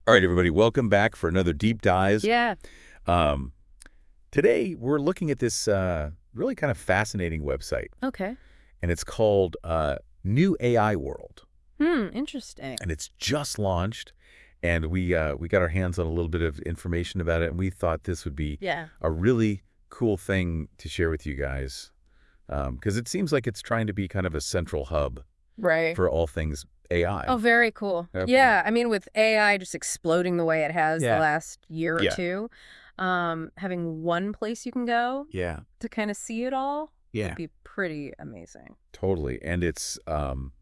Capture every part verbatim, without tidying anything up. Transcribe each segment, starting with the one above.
All right, everybody, welcome back for another deep dive. Yeah. Um, today, we're looking at this uh, really kind of fascinating website, Okay. and it's called uh, New A I World, Hmm. Interesting. and it's just launched, and we uh, we got our hands on a little bit of information about it, and we thought this would be Yeah. a really cool thing to share with you guys, because it seems like it's trying to be kind of a central hub Right. for all things A I. Oh, very cool. Yep. Yeah. I mean, with A I just exploding the way it has Yeah. the last year or Yeah. two, um, having one place you can go Yeah. to kind of see it all Yeah. would be pretty amazing. Totally. And it's, um,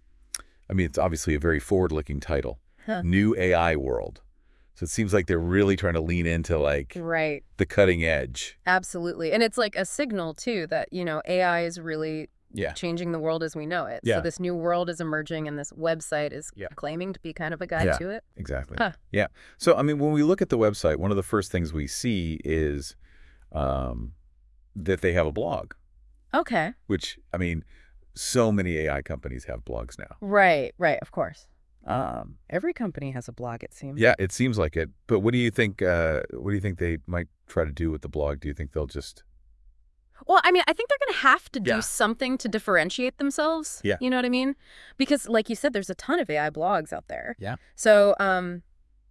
I mean, it's obviously a very forward-looking title, Huh. New A I World. So it seems like they're really trying to lean into, like, Right. the cutting edge. Absolutely. And it's like a signal, too, that, you know, A I is really Yeah. changing the world as we know it. Yeah. So this new world is emerging, and this website is Yeah. claiming to be kind of a guide Yeah. to it. Exactly. Huh. Yeah. So, I mean, when we look at the website, one of the first things we see is um, that they have a blog, Okay. which, I mean, so many A I companies have blogs now. Right. Right. Of course. Um, every company has a blog, it seems. Yeah, it seems like it. But what do you think, uh, what do you think they might try to do with the blog? Do you think they'll just... Well, I mean, I think they're going to have to do Yeah. something to differentiate themselves. Yeah. You know what I mean? Because, like you said, there's a ton of A I blogs out there. Yeah. So um,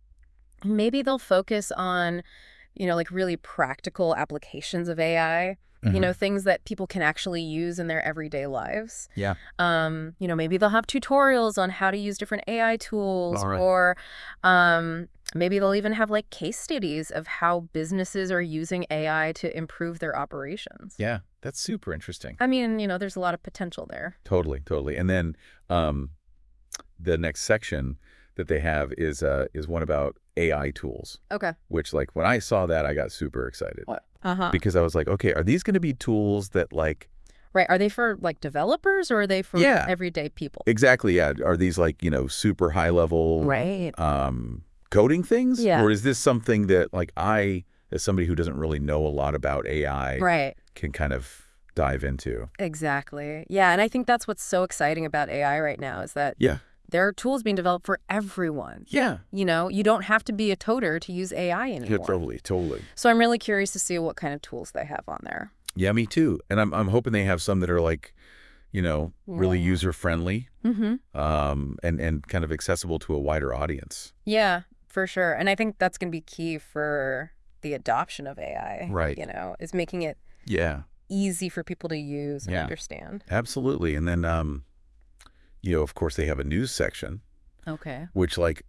maybe they'll focus on, you know, like really practical applications of A I. You Mhm. know, things that people can actually use in their everyday lives. Yeah. Um, you know, maybe they'll have tutorials on how to use different A I tools, All right. or um, maybe they'll even have like case studies of how businesses are using A I to improve their operations. Yeah, that's super interesting. I mean, you know, there's a lot of potential there. Totally, totally. And then um, the next section that they have is uh, is one about A I tools, Okay. which, like, when I saw that, I got super excited Uh-huh. because I was like, okay, are these going to be tools that, like, Right. Are they for like developers, or are they for Yeah. everyday people? exactly, yeah, are these, like, you know, super high level Right. um, coding things? Yeah. Or is this something that, like, I, as somebody who doesn't really know a lot about A I, Right. can kind of dive into? Exactly. Yeah. And I think that's what's so exciting about A I right now is that Yeah. there are tools being developed for everyone. Yeah. You know, you don't have to be a coder to use A I Yeah, anymore. totally, totally. So I'm really curious to see what kind of tools they have on there. Yeah, me too. And I'm I'm hoping they have some that are, like, you know, really Yeah. user friendly, Mm-hmm. um, and and kind of accessible to a wider audience. Yeah, for sure. And I think that's going to be key for the adoption of A I. Right. You know, is making it Yeah, easy for people to use and Yeah. understand. absolutely. And then, um, you know, of course, they have a news section, Okay. which, like,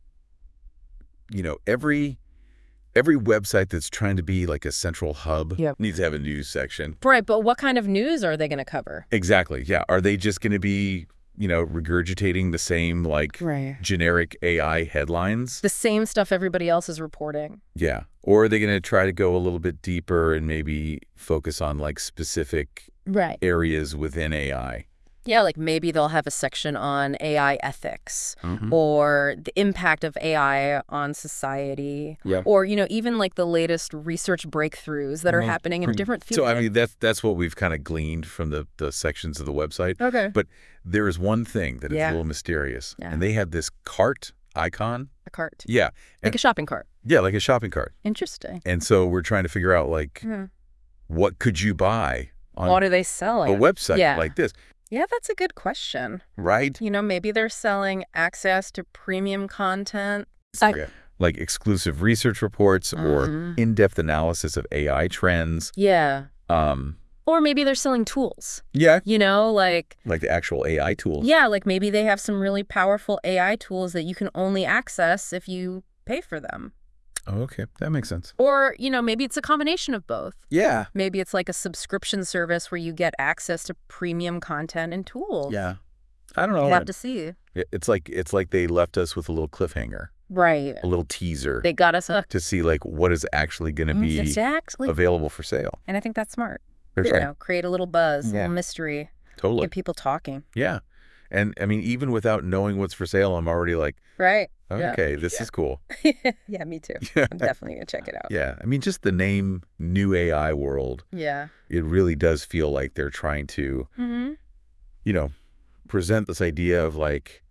you know, every every website that's trying to be like a central hub Yep. needs to have a news section. Right. But what kind of news are they going to cover? Exactly. Yeah. Are they just going to be, you know, regurgitating the same, like, Right. generic A I headlines? The same stuff everybody else is reporting. Yeah. Or are they going to try to go a little bit deeper and maybe focus on, like, specific Right. areas within A I? Yeah, like maybe they'll have a section on A I ethics Mhm. or the impact of A I on society. Yeah. Or, you know, even like the latest research breakthroughs that are Mhm. happening in different fields. So, I mean, that's, that's what we've kind of gleaned from the, the sections of the website. Okay. But there is one thing that is Yeah. a little mysterious. Yeah. And they have this cart icon. A cart. Yeah. Like And- a shopping cart. Yeah, like a shopping cart. Interesting. And so we're trying to figure out, like, Hmm. what could you buy on What are they selling? a website Yeah. like this, Yeah, that's a good question. right? You know, maybe they're selling access to premium content. Yeah. Like exclusive research reports or Mhm. in-depth analysis of A I trends. Yeah. Um, Or maybe they're selling tools. yeah, You know, like, like the actual A I tools. yeah, like maybe they have some really powerful A I tools that you can only access if you pay for them. Oh, okay, that makes sense. Or, you know, maybe it's a combination of both. Yeah. Maybe it's like a subscription service where you get access to premium content and tools. Yeah. I don't know. We'll have to see. It- It's like it's like they left us with a little cliffhanger, Right. a little teaser They got us hooked. to see, like, what is actually going to be Exactly. available for sale. And I think that's smart. For You sure. know, create a little buzz, a Yeah. little mystery, Totally. get people talking. Yeah. And I mean, even without knowing what's for sale, I'm already like, Right. Yeah. okay, this is cool. Yeah, me too. Yeah. I'm definitely going to check it out. Yeah. I mean, just the name New A I World, Yeah. it really does feel like they're trying to, Mm-hmm. you know, present this idea of, like,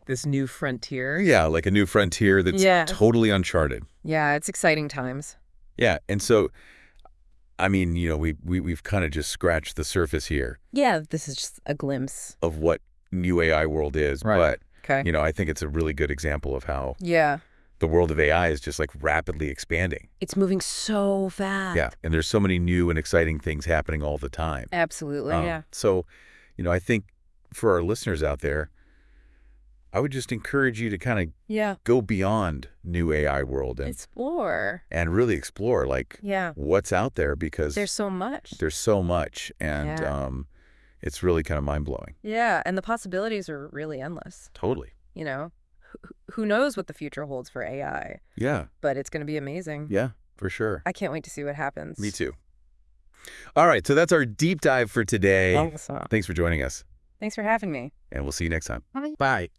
this new frontier. Yeah, like a new frontier that's Yeah. totally uncharted. Yeah, it's exciting times. Yeah, and so, I mean, you know, we, we, we've kind of just scratched the surface here Yeah, this is just a glimpse. of what new A I world is, Right. but, Okay. you know, I think it's a really good example of how Yeah. the world of A I is just like rapidly expanding. It's moving so fast. Yeah, and there's so many new and exciting things happening all the time. Absolutely, Um, yeah. So, you know, I think for our listeners out there, I would just encourage you to kind of Yeah. go beyond new A I world and, Explore. and really explore, like, Yeah. what's out there, because There's so much. there's so much, and Yeah. um, it's really kind of mind-blowing. Yeah, and the possibilities are really endless. Totally. You know, Wh- who knows what the future holds for A I, Yeah, but it's going to be amazing. yeah, for sure. I can't wait to see what happens. Me too. All right, so that's our deep dive for today. Awesome. Thanks for joining us, Thanks for having me. and we'll see you next time. Bye. Bye.